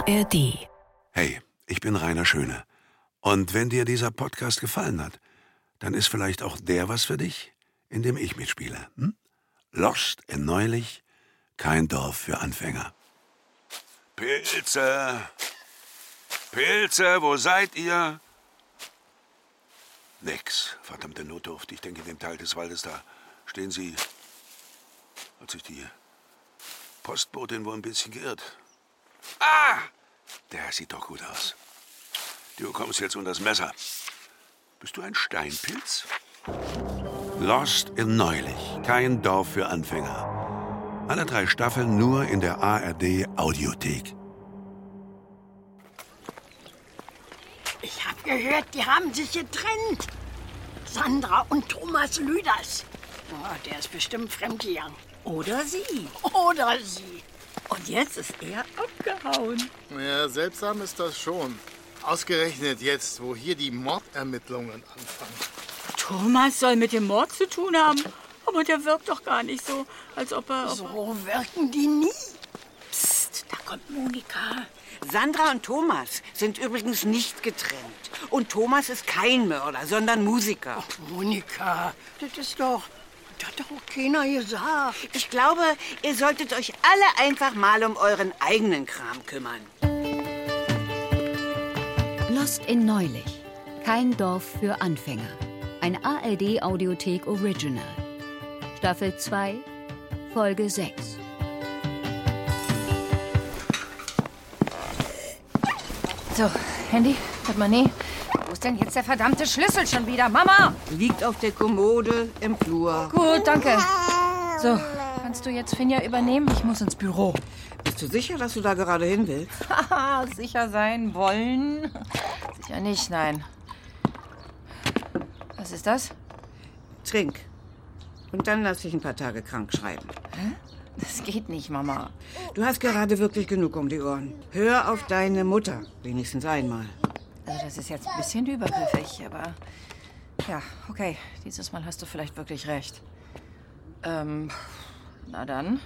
ARD. Hey, ich bin Rainer Schöne. Und wenn dir dieser Podcast gefallen hat, dann ist vielleicht auch der was für dich, in dem ich mitspiele. Lost in Neulich, kein Dorf für Anfänger. Pilze! Pilze, wo seid ihr? Nix, verdammte Notdurft. Ich denke, in dem Teil des Waldes da stehen sie. Hat sich die Postbotin wohl ein bisschen geirrt. Ah! Der sieht doch gut aus. Du kommst jetzt unter das Messer. Bist du ein Steinpilz? Lost in Neulich, kein Dorf für Anfänger. Alle 3 Staffeln nur in der ARD Audiothek. Ich habe gehört, die haben sich getrennt. Sandra und Thomas Lüders. Oh, der ist bestimmt fremdgegangen. Oder sie. Oder sie. Und jetzt ist er abgehauen. Ja, seltsam ist das schon. Ausgerechnet jetzt, wo hier die Mordermittlungen anfangen. Thomas soll mit dem Mord zu tun haben. Aber der wirkt doch gar nicht so, als ob er... So wirken die nie. Psst, da kommt Monika. Sandra und Thomas sind übrigens nicht getrennt. Und Thomas ist kein Mörder, sondern Musiker. Ach, Monika, das ist doch... Das hat doch auch keiner gesagt. Ich glaube, ihr solltet euch alle einfach mal um euren eigenen Kram kümmern. Lost in Neulich, kein Dorf für Anfänger. Ein ARD-Audiothek Original. Staffel 2, Folge 6. So, Handy, Portemonnaie. Wo ist denn jetzt der verdammte Schlüssel schon wieder? Mama! Liegt auf der Kommode im Flur. Gut, danke. So, kannst du jetzt Finja übernehmen? Ich muss ins Büro. Bist du sicher, dass du da gerade hin willst? Haha, sicher sein wollen? Sicher nicht, nein. Was ist das? Trink. Und dann lass dich ein paar Tage krank schreiben. Das geht nicht, Mama. Du hast gerade wirklich genug um die Ohren. Hör auf deine Mutter. Wenigstens einmal. Also das ist jetzt ein bisschen übergriffig, aber... Ja, okay. Dieses Mal hast du vielleicht wirklich recht. Na dann.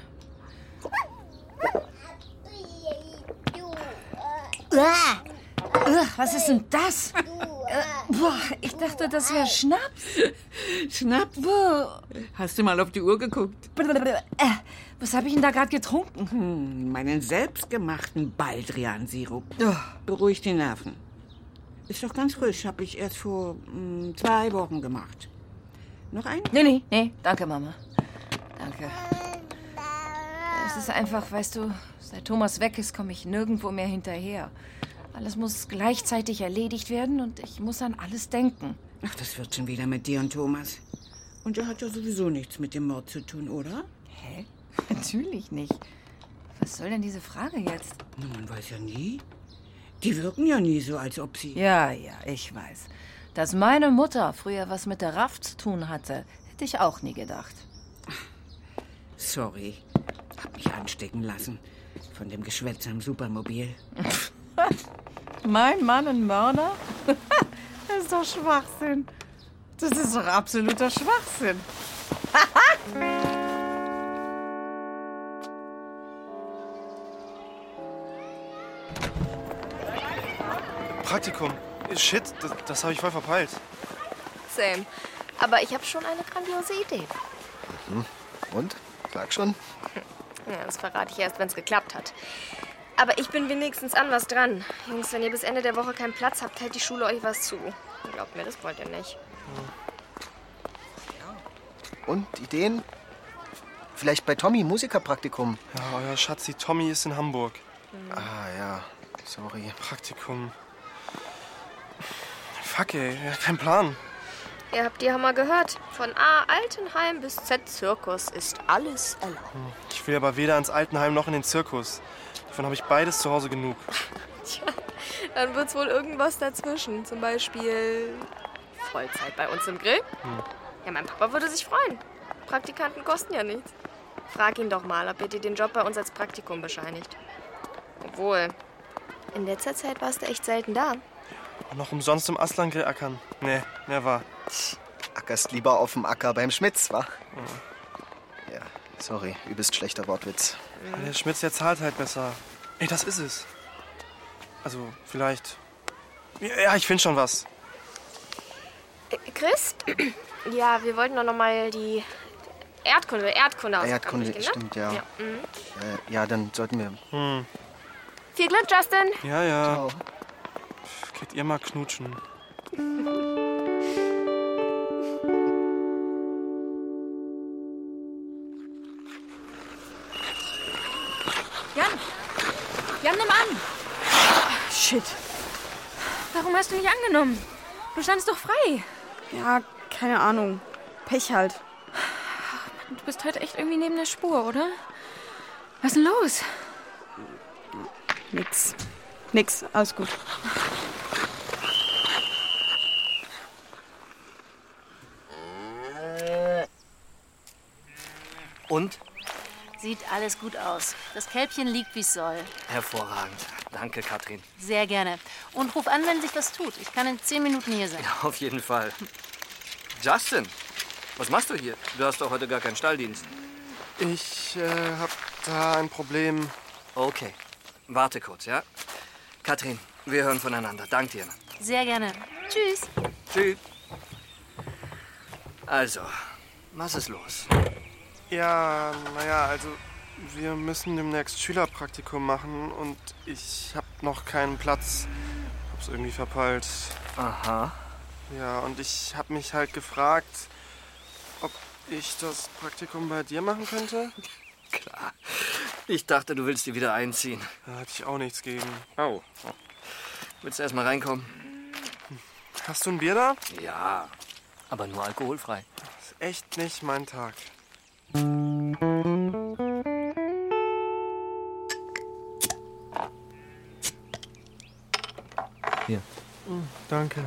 Was ist denn das? Ich dachte, das wäre Schnaps. Schnaps? Hast du mal auf die Uhr geguckt? Was habe ich denn da gerade getrunken? Meinen selbstgemachten Baldrian-Sirup. Beruhigt die Nerven. Ist doch ganz frisch. Habe ich erst vor 2 Wochen gemacht. Noch einen? Nee. Danke, Mama. Danke. Es ist einfach, weißt du, seit Thomas weg ist, komme ich nirgendwo mehr hinterher. Alles muss gleichzeitig erledigt werden und ich muss an alles denken. Ach, das wird schon wieder mit dir und Thomas. Und er hat ja sowieso nichts mit dem Mord zu tun, oder? Hä? Natürlich nicht. Was soll denn diese Frage jetzt? Na, man weiß ja nie. Die wirken ja nie so, als ob sie... Ja, ich weiß. Dass meine Mutter früher was mit der RAF zu tun hatte, hätte ich auch nie gedacht. Sorry. Hab mich anstecken lassen. Von dem Geschwätz am Supermobil. Mein Mann ein Mörder? Das ist doch Schwachsinn. Das ist doch absoluter Schwachsinn. Praktikum. Shit, das habe ich voll verpeilt. Same. Aber ich habe schon eine grandiose Idee. Und? Sag schon. Ja, das verrate ich erst, wenn es geklappt hat. Aber ich bin wenigstens an was dran. Jungs, wenn ihr bis Ende der Woche keinen Platz habt, hält die Schule euch was zu. Glaubt mir, das wollt ihr nicht. Und Ideen? Vielleicht bei Tommy Musikerpraktikum. Ja, euer Schatzi Tommy ist in Hamburg. Ah ja, sorry. Praktikum. Fuck ey, kein Plan. Ihr habt die Hammer gehört. Von A. Altenheim bis Z. Zirkus ist alles erlaubt. Ich will aber weder ins Altenheim noch in den Zirkus. Davon habe ich beides zu Hause genug. Tja, dann wird's wohl irgendwas dazwischen. Zum Beispiel Vollzeit bei uns im Grill. Ja, mein Papa würde sich freuen. Praktikanten kosten ja nichts. Frag ihn doch mal, ob er dir den Job bei uns als Praktikum bescheinigt. Obwohl, in letzter Zeit warst du echt selten da. Und noch umsonst im Aslan-Grill ackern. Nee, never. Ackerst lieber auf dem Acker beim Schmitz, wa? Ja, sorry, übelst schlechter Wortwitz. Der Schmitz, der zahlt halt besser. Ey, das ist es. Also, vielleicht... Ja, ich finde schon was. Chris? Ja, wir wollten doch noch mal die Erdkunde Erdkunde, ne? stimmt, ja. Ja, dann sollten wir... Viel Glück, Justin. Ja, ja. Ciao. Geht ihr mal knutschen. Jan, nimm an! Shit. Warum hast du nicht angenommen? Du standst doch frei. Ja, keine Ahnung. Pech halt. Du bist heute echt irgendwie neben der Spur, oder? Was ist denn los? Nix. Alles gut. Und? Sieht alles gut aus. Das Kälbchen liegt, wie es soll. Hervorragend. Danke, Katrin. Sehr gerne. Und ruf an, wenn sich was tut. Ich kann in 10 Minuten hier sein. Ja, auf jeden Fall. Justin, was machst du hier? Du hast doch heute gar keinen Stalldienst. Ich hab da ein Problem. Okay. Warte kurz, ja? Katrin, wir hören voneinander. Dank dir. Sehr gerne. Tschüss. Tschüss. Also, was ist los? Ja, naja, also wir müssen demnächst Schülerpraktikum machen und ich hab noch keinen Platz. Hab's irgendwie verpeilt. Aha. Ja, und ich hab mich halt gefragt, ob ich das Praktikum bei dir machen könnte. Klar. Ich dachte, du willst die wieder einziehen. Da hatte ich auch nichts gegen. Oh. Willst du erst mal reinkommen? Hast du ein Bier da? Ja, aber nur alkoholfrei. Das ist echt nicht mein Tag. Hier. Danke.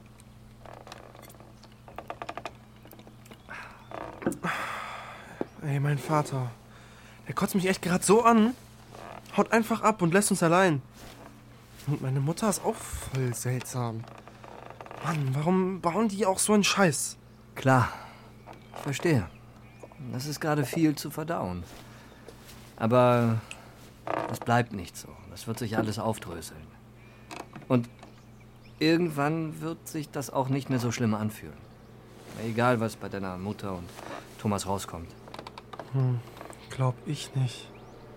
Ey, mein Vater. Der kotzt mich echt gerade so an. Haut einfach ab und lässt uns allein. Und meine Mutter ist auch voll seltsam. Mann, warum bauen die auch so einen Scheiß? Klar. Ich verstehe. Das ist gerade viel zu verdauen. Aber das bleibt nicht so. Das wird sich alles aufdröseln. Und irgendwann wird sich das auch nicht mehr so schlimm anfühlen. Egal, was bei deiner Mutter und Thomas rauskommt. Glaub ich nicht.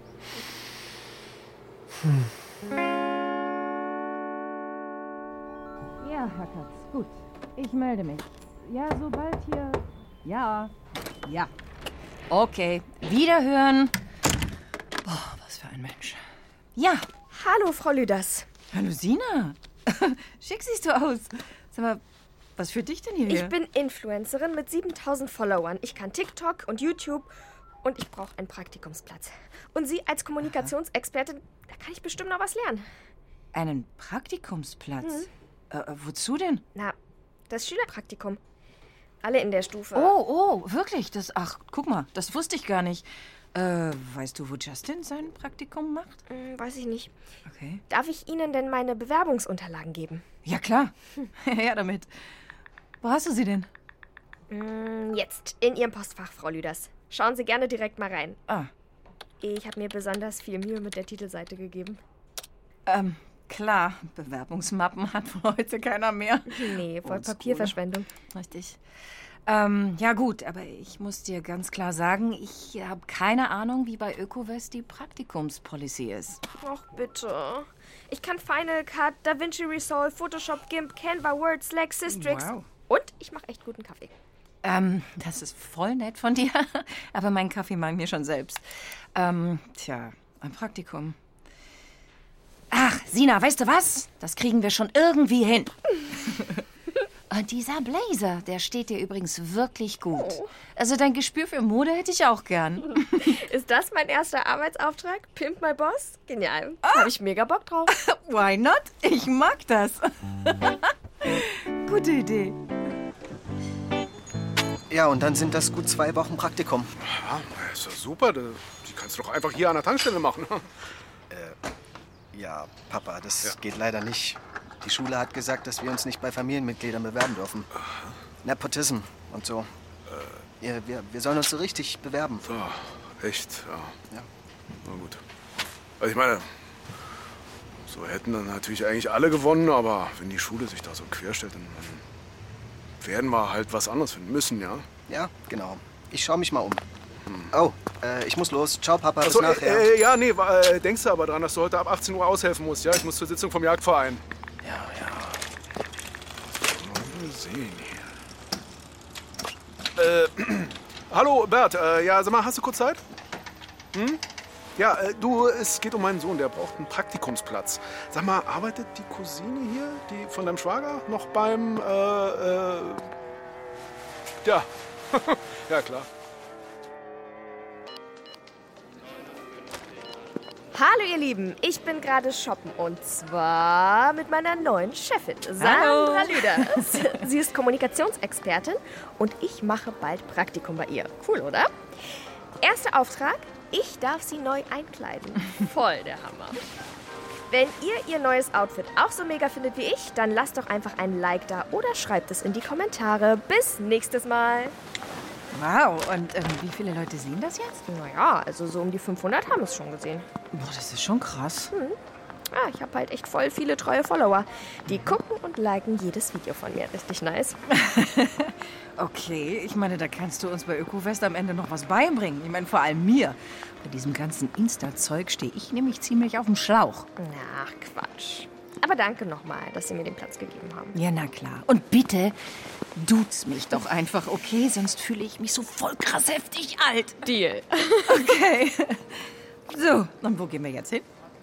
Ja, Herr Katz, gut. Ich melde mich. Ja, sobald hier... Ja. Okay, wiederhören. Boah, was für ein Mensch. Ja. Hallo, Frau Lüders. Hallo, Sina. Schick siehst du aus. Sag mal, was führt dich denn hierher? Ich bin Influencerin mit 7000 Followern. Ich kann TikTok und YouTube und ich brauche einen Praktikumsplatz. Und Sie als Kommunikationsexpertin, da kann ich bestimmt noch was lernen. Einen Praktikumsplatz? Wozu denn? Na, das Schülerpraktikum. Alle in der Stufe. Oh, wirklich? Ach, guck mal, das wusste ich gar nicht. Weißt du, wo Justin sein Praktikum macht? Weiß ich nicht. Okay. Darf ich Ihnen denn meine Bewerbungsunterlagen geben? Ja, klar. Her damit. Wo hast du sie denn? Jetzt, in Ihrem Postfach, Frau Lüders. Schauen Sie gerne direkt mal rein. Ah. Ich habe mir besonders viel Mühe mit der Titelseite gegeben. Klar. Bewerbungsmappen hat von heute keiner mehr. Nee, voll Papierverschwendung. Richtig. Ja gut, aber ich muss dir ganz klar sagen, ich habe keine Ahnung, wie bei ÖkoWest die Praktikumspolicy ist. Ach, bitte. Ich kann Final Cut, DaVinci Resolve, Photoshop, GIMP, Canva, Word, Slack, Systrix. Wow. Und ich mache echt guten Kaffee. Das ist voll nett von dir, aber meinen Kaffee mag ich mir schon selbst. Ein Praktikum. Ach, Sina, weißt du was? Das kriegen wir schon irgendwie hin. Und dieser Blazer, der steht dir übrigens wirklich gut. Oh. Also dein Gespür für Mode hätte ich auch gern. Ist das mein erster Arbeitsauftrag? Pimp my Boss? Genial. Habe ich mega Bock drauf. Why not? Ich mag das. Gute Idee. Ja, und dann sind das gut 2 Wochen Praktikum. Ja, ist doch super. Die kannst du doch einfach hier an der Tankstelle machen. Ja, Papa, das geht leider nicht. Die Schule hat gesagt, dass wir uns nicht bei Familienmitgliedern bewerben dürfen. Nepotism und so. Wir sollen uns so richtig bewerben. Oh, echt? Ja. Ja. Na gut. Also ich meine, So hätten dann natürlich eigentlich alle gewonnen, aber wenn die Schule sich da so querstellt, dann werden wir halt was anderes finden müssen, ja? Ja, genau. Ich schaue mich mal um. Oh, ich muss los. Ciao, Papa. Bis Achso, nachher. ja, nee, denkst du aber dran, dass du heute ab 18 Uhr aushelfen musst, ja? Ich muss zur Sitzung vom Jagdverein. Ja. Mal sehen hier. Hallo, Bert. Ja, sag mal, hast du kurz Zeit? Ja, es geht um meinen Sohn, der braucht einen Praktikumsplatz. Sag mal, arbeitet die Cousine hier, die von deinem Schwager, noch beim, ja, ja klar. Hallo ihr Lieben, ich bin gerade shoppen und zwar mit meiner neuen Chefin, Sandra Lüders. Sie ist Kommunikationsexpertin und ich mache bald Praktikum bei ihr. Cool, oder? Erster Auftrag, ich darf sie neu einkleiden. Voll der Hammer. Wenn ihr neues Outfit auch so mega findet wie ich, dann lasst doch einfach ein Like da oder schreibt es in die Kommentare. Bis nächstes Mal. Wow, und wie viele Leute sehen das jetzt? Naja, also so um die 500 haben es schon gesehen. Boah, das ist schon krass. Ja, ich habe halt echt voll viele treue Follower. Die gucken und liken jedes Video von mir. Richtig nice. Okay, ich meine, da kannst du uns bei Ökofest am Ende noch was beibringen. Ich meine, vor allem mir. Bei diesem ganzen Insta-Zeug stehe ich nämlich ziemlich auf dem Schlauch. Ach, Quatsch. Aber danke nochmal, dass Sie mir den Platz gegeben haben. Ja, na klar. Und bitte, duzt mich doch einfach, okay? Sonst fühle ich mich so voll krass heftig alt. Deal. Okay. So, und wo gehen wir jetzt hin?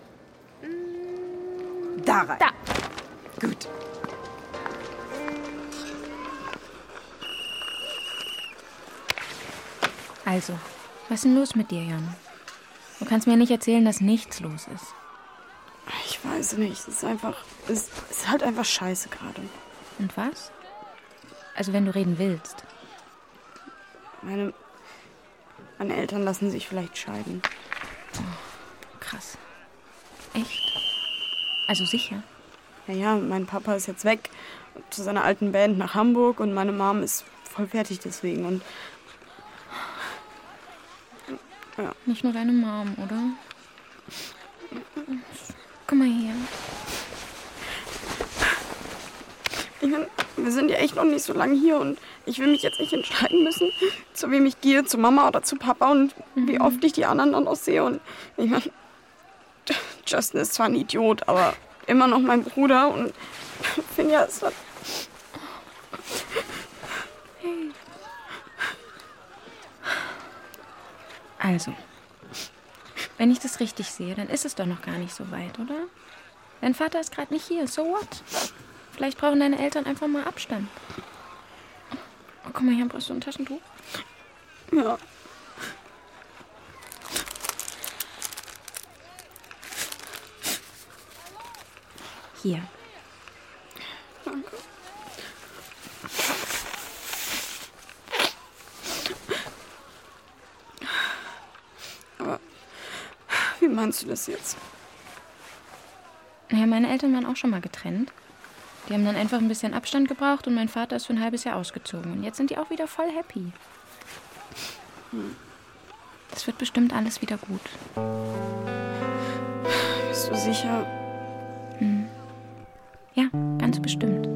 Da rein. Da. Gut. Also, was ist denn los mit dir, Jan? Du kannst mir nicht erzählen, dass nichts los ist. Ich weiß nicht. Es ist halt einfach scheiße gerade. Und was? Also, wenn du reden willst. Meine Eltern lassen sich vielleicht scheiden. Oh, krass. Echt? Also sicher? Ja, mein Papa ist jetzt weg zu seiner alten Band nach Hamburg und meine Mom ist voll fertig deswegen. Und ja. Nicht nur deine Mom, oder? Komm mal her. Ich meine, wir sind ja echt noch nicht so lange hier und ich will mich jetzt nicht entscheiden müssen, zu wem ich gehe, zu Mama oder zu Papa und wie oft ich die anderen dann auch sehe. Und ich meine, Justin ist zwar ein Idiot, aber immer noch mein Bruder und Finja ist halt... Hey. Also, wenn ich das richtig sehe, dann ist es doch noch gar nicht so weit, oder? Dein Vater ist gerade nicht hier, so what? Vielleicht brauchen deine Eltern einfach mal Abstand. Oh, guck mal, hier brauchst du ein Taschentuch. Ja. Hier. Danke. Aber wie meinst du das jetzt? Naja, meine Eltern waren auch schon mal getrennt. Die haben dann einfach ein bisschen Abstand gebraucht und mein Vater ist für ein halbes Jahr ausgezogen. Und jetzt sind die auch wieder voll happy. Das wird bestimmt alles wieder gut. Bist du sicher? Ja, ganz bestimmt.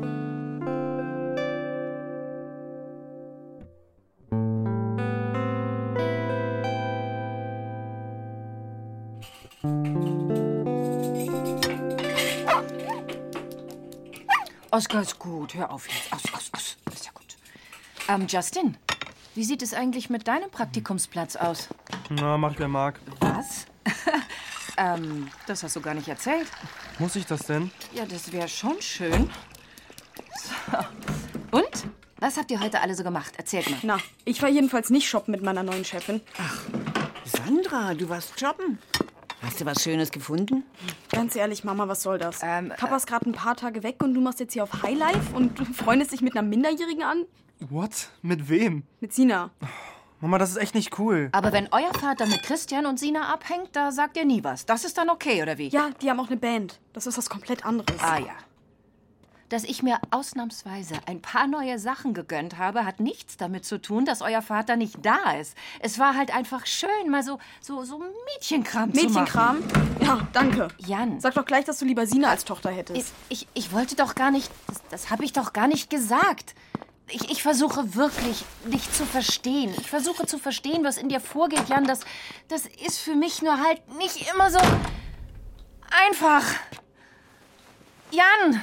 Oskar ist gut, hör auf jetzt. Aus. Ist ja gut. Justin, wie sieht es eigentlich mit deinem Praktikumsplatz aus? Na, mach ich, wer mag. Was? Das hast du gar nicht erzählt. Muss ich das denn? Ja, das wäre schon schön. So. Und? Was habt ihr heute alle so gemacht? Erzählt mal. Na, ich war jedenfalls nicht shoppen mit meiner neuen Chefin. Ach, Sandra, du warst shoppen. Hast du was Schönes gefunden? Ganz ehrlich, Mama, was soll das? Papa ist gerade ein paar Tage weg und du machst jetzt hier auf Highlife und du freundest dich mit einer Minderjährigen an? What? Mit wem? Mit Sina. Mama, das ist echt nicht cool. Aber wenn euer Vater mit Christian und Sina abhängt, da sagt ihr nie was. Das ist dann okay, oder wie? Ja, die haben auch eine Band. Das ist was komplett anderes. Ah ja. Dass ich mir ausnahmsweise ein paar neue Sachen gegönnt habe, hat nichts damit zu tun, dass euer Vater nicht da ist. Es war halt einfach schön, mal so Mädchenkram zu machen. Mädchenkram? Ja, Ja, danke. Jan. Sag doch gleich, dass du lieber Sina als Tochter hättest. Ich wollte doch gar nicht... Das habe ich doch gar nicht gesagt. Ich versuche wirklich, dich zu verstehen. Ich versuche zu verstehen, was in dir vorgeht, Jan. Das ist für mich nur halt nicht immer so einfach. Jan!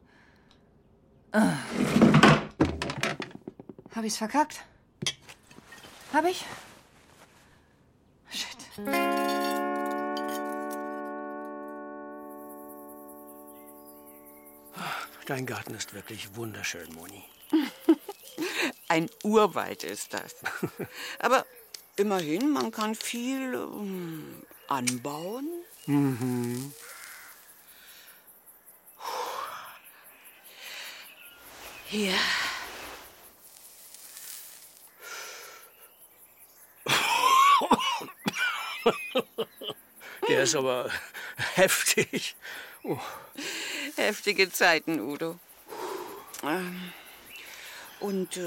Hab ich's verkackt? Hab ich? Shit. Dein Garten ist wirklich wunderschön, Moni. Ein Urwald ist das. Aber immerhin, man kann viel anbauen. Mhm. Hier. Der ist aber heftig. Oh. Heftige Zeiten, Udo. Und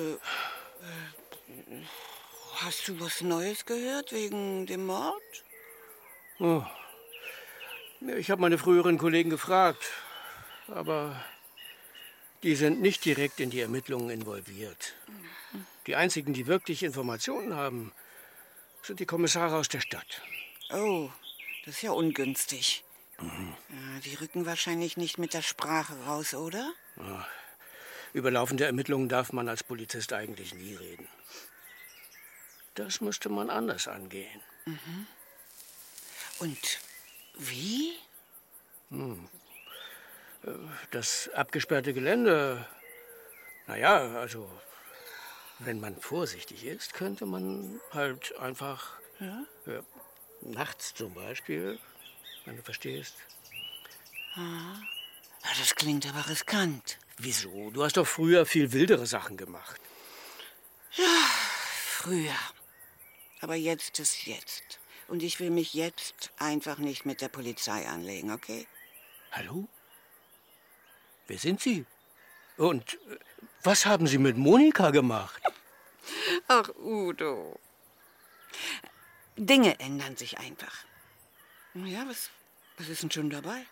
hast du was Neues gehört wegen dem Mord? Oh. Ich habe meine früheren Kollegen gefragt, aber die sind nicht direkt in die Ermittlungen involviert. Die einzigen, die wirklich Informationen haben, sind die Kommissare aus der Stadt. Oh, das ist ja ungünstig. Ja, die rücken wahrscheinlich nicht mit der Sprache raus, oder? Ja. Über laufende Ermittlungen darf man als Polizist eigentlich nie reden. Das müsste man anders angehen. Mhm. Und wie? Das abgesperrte Gelände, naja, also wenn man vorsichtig ist, könnte man halt einfach, ja, nachts zum Beispiel, wenn du verstehst. Ja, das klingt aber riskant. Wieso? Du hast doch früher viel wildere Sachen gemacht. Ja, früher. Aber jetzt ist jetzt. Und ich will mich jetzt einfach nicht mit der Polizei anlegen, okay? Hallo? Wer sind Sie? Und was haben Sie mit Monika gemacht? Ach, Udo. Dinge ändern sich einfach. Ja, was ist denn schon dabei?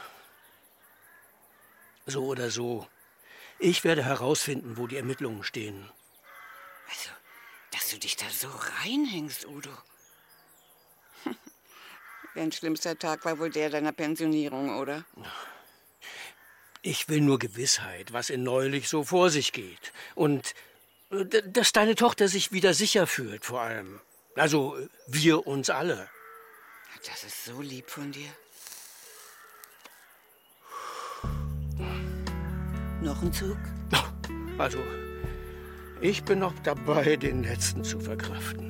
So oder so. Ich werde herausfinden, wo die Ermittlungen stehen. Also, dass du dich da so reinhängst, Udo. Dein schlimmster Tag war wohl der deiner Pensionierung, oder? Ich will nur Gewissheit, was in Neulich so vor sich geht. Und dass deine Tochter sich wieder sicher fühlt, vor allem. Also, wir uns alle. Das ist so lieb von dir. Noch ein Zug? Also, ich bin noch dabei, den letzten zu verkraften.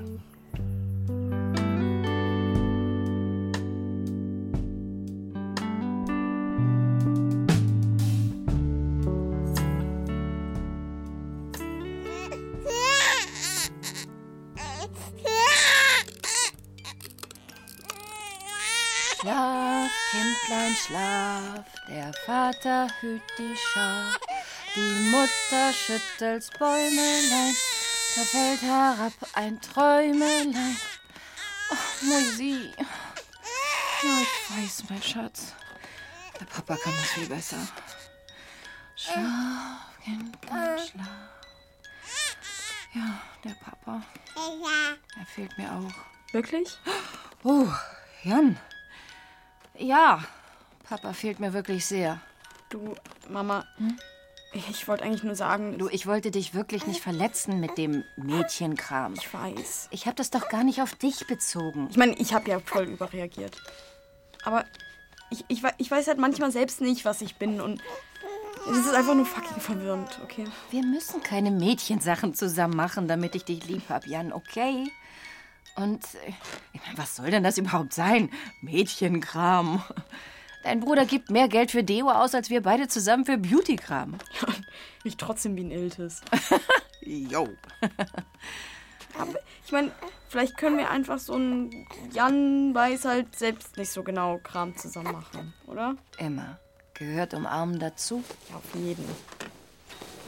Schlaf, Kindlein, schlaf, der Vater hüt die Schar. Die Mutter schüttelt's Bäumelein, da fällt herab ein Träumelein. Oh, Musi. Ja, ich weiß, mein Schatz. Der Papa kann das viel besser. Schlaf, Kindlein, schlaf. Ja, der Papa. Der fehlt mir auch. Wirklich? Oh, Jan. Ja, Papa fehlt mir wirklich sehr. Du, Mama, ich wollte eigentlich nur sagen... Du, ich wollte dich wirklich nicht verletzen mit dem Mädchenkram. Ich weiß. Ich habe das doch gar nicht auf dich bezogen. Ich meine, ich habe ja voll überreagiert. Aber ich weiß halt manchmal selbst nicht, was ich bin und es ist einfach nur fucking verwirrend, okay? Wir müssen keine Mädchensachen zusammen machen, damit ich dich lieb hab, Jan, okay? Und ich meine, was soll denn das überhaupt sein? Mädchenkram. Dein Bruder gibt mehr Geld für Deo aus, als wir beide zusammen für Beautykram. Ja, ich trotzdem wie ein Iltis. Jo. Aber ich meine, vielleicht können wir einfach so ein Jan weiß halt selbst nicht so genau Kram zusammen machen, oder? Immer. Gehört umarmen dazu? Ja, auf jeden.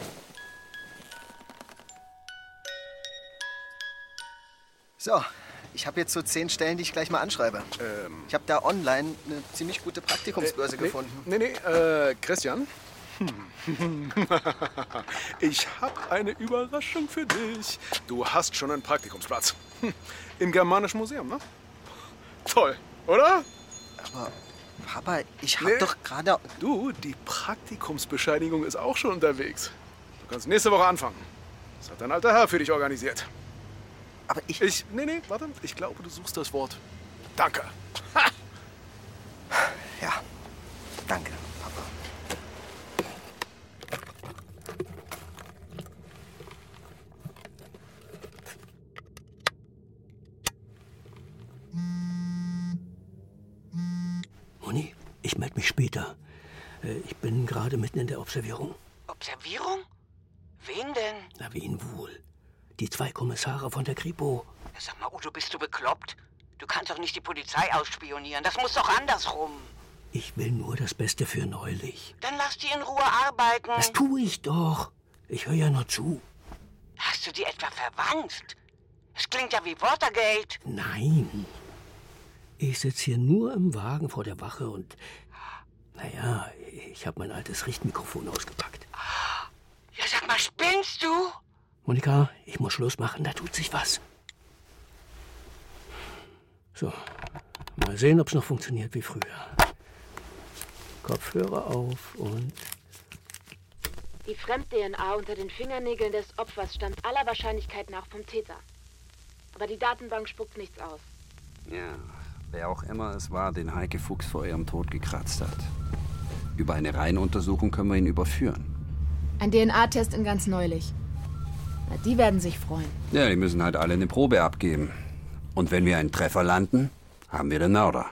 So, Ich habe jetzt so 10 Stellen, die ich gleich mal anschreibe. Ich habe da online eine ziemlich gute Praktikumsbörse gefunden. Nee, Christian. Ich habe eine Überraschung für dich. Du hast schon einen Praktikumsplatz. Im Germanischen Museum, ne? Toll, oder? Aber, Papa, ich habe doch gerade... Du, die Praktikumsbescheinigung ist auch schon unterwegs. Du kannst nächste Woche anfangen. Das hat dein alter Herr für dich organisiert. Aber ich... Nee, warte. Ich glaube, du suchst das Wort Danke. Ha! Ja, danke, Papa. Moni, ich melde mich später. Ich bin gerade mitten in der Observierung. Observierung? Wen denn? Na, wen wohl? Die 2 Kommissare von der Kripo. Sag mal, Udo, bist du bekloppt? Du kannst doch nicht die Polizei ausspionieren. Das muss doch andersrum. Ich will nur das Beste für Neulich. Dann lass die in Ruhe arbeiten. Das tue ich doch. Ich höre ja nur zu. Hast du die etwa verwandt? Es klingt ja wie Watergate. Nein. Ich sitze hier nur im Wagen vor der Wache und... Naja, ich habe mein altes Richtmikrofon ausgepackt. Ja, sag mal, spinnst du? Monika, ich muss Schluss machen, da tut sich was. So, mal sehen, ob es noch funktioniert wie früher. Kopfhörer auf und... Die Fremd-DNA unter den Fingernägeln des Opfers stammt aller Wahrscheinlichkeit nach vom Täter. Aber die Datenbank spuckt nichts aus. Ja, wer auch immer es war, den Heike Fuchs vor ihrem Tod gekratzt hat. Über eine Reihenuntersuchung können wir ihn überführen. Ein DNA-Test in ganz Neulich. Na, die werden sich freuen. Ja, die müssen halt alle eine Probe abgeben. Und wenn wir einen Treffer landen, haben wir den Mörder.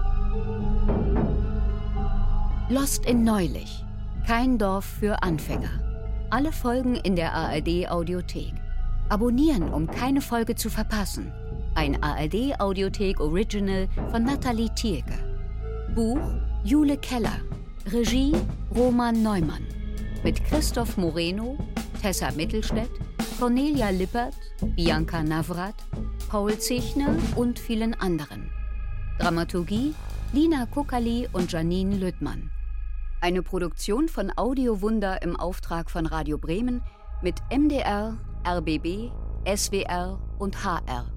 Lost in Neulich. Kein Dorf für Anfänger. Alle Folgen in der ARD-Audiothek. Abonnieren, um keine Folge zu verpassen. Ein ARD-Audiothek-Original von Nathalie Thielke. Buch Jule Keller. Regie Roman Neumann. Mit Christoph Moreno, Tessa Mittelstädt, Cornelia Lippert, Bianca Navrat, Paul Zechner und vielen anderen. Dramaturgie Lina Kuckerli und Janine Lüttmann. Eine Produktion von Audio Wunder im Auftrag von Radio Bremen mit MDR, RBB, SWR und HR.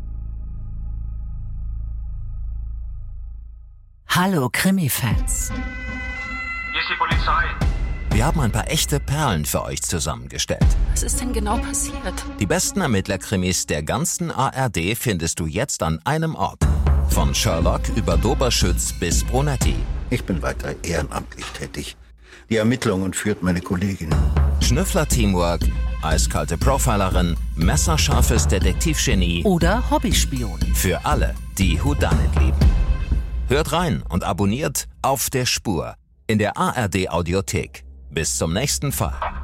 Hallo Krimi-Fans. Hier ist die Polizei. Wir haben ein paar echte Perlen für euch zusammengestellt. Was ist denn genau passiert? Die besten Ermittlerkrimis der ganzen ARD findest du jetzt an einem Ort. Von Sherlock über Doberschütz bis Brunetti. Ich bin weiter ehrenamtlich tätig. Die Ermittlungen führt meine Kollegin. Schnüffler-Teamwork, eiskalte Profilerin, messerscharfes Detektivgenie oder Hobbyspion. Für alle, die Whodunit lieben. Hört rein und abonniert Auf der Spur in der ARD Audiothek. Bis zum nächsten Fall.